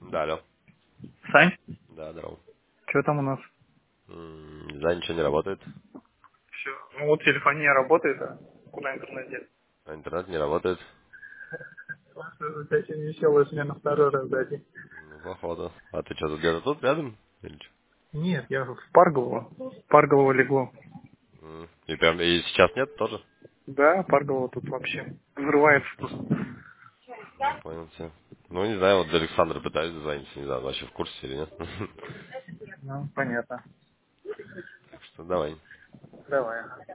Да, алло. Сань, Да, здорово. что там у нас? Не знаю, ничего не работает. Все. Ну вот телефония работает, а куда интернет деть? А интернет не работает. У тебя сегодня веселая смена второй раз дайте. Ну, походу. А ты что, где-то тут рядом? Или чё? Нет, я в Парголово. Парголово легло. И прям и сейчас нет тоже? Да, Парголово тут вообще взрывается тут. Ну, понял тебя. Ну, не знаю, вот до Александра пытаюсь дозвониться, не знаю, вообще в курсе или нет. Ну, понятно. Так что давай. Давай.